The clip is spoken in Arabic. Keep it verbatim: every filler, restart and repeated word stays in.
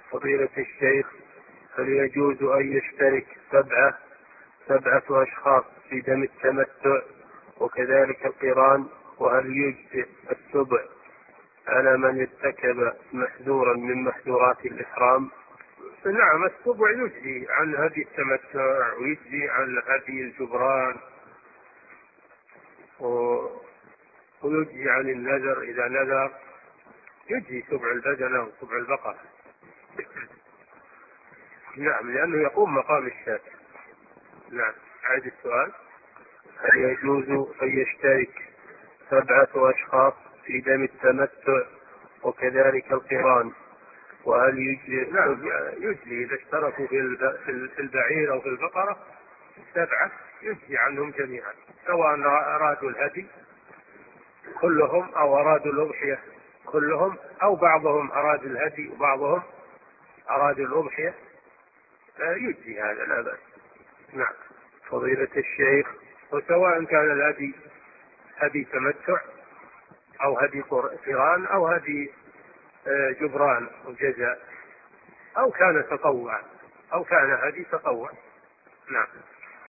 فضيلة الشيخ، هل يجوز أن يشترك سبعة سبعة أشخاص في دم التمتع وكذلك القران؟ وهل يجزئ السبع على من ارتكب محذورا من محذورات الإحرام؟ نعم، السبع يجزي عن هدي التمتع ويجزي عن هدي الجبران ويجزي عن النذر إذا نذر، يجزي سبع البدنة وسبع البقرة. نعم، لأنه يقوم مقام الشاة. نعم، أعد السؤال. هل يجوز أن يشترك سبعة أشخاص في دم التمتع وكذلك القران؟ وهل يجزي؟ نعم، يجزي إذا اشتركوا في البعير أو في البقرة سبعة يجزي عنهم جميعا، سواء أرادوا الهدي كلهم أو أرادوا الأضحية كلهم، أو بعضهم أراد الهدي وبعضهم أراد الأضحية، يجزي هذا لا بأس. نعم. فضيلة الشيخ، وسواء كان الهدي هدي تمتع أو هدي قران أو هدي جبران وجزاء، أو كان تطوعا أو كان هدي تطوع. نعم.